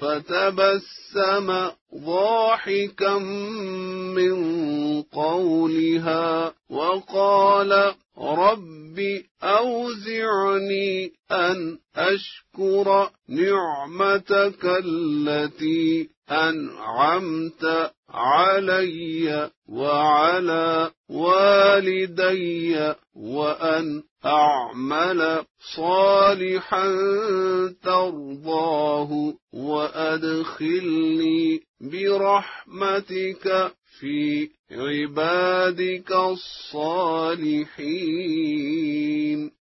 فتبسم ضاحكا من قولها وقال رب أوزعني أن أشكر نعمتك التي أنعمت علي وعلى والدي وأن أعمل صالحا ترضاه وأدخلني برحمتك في عبادك الصالحين.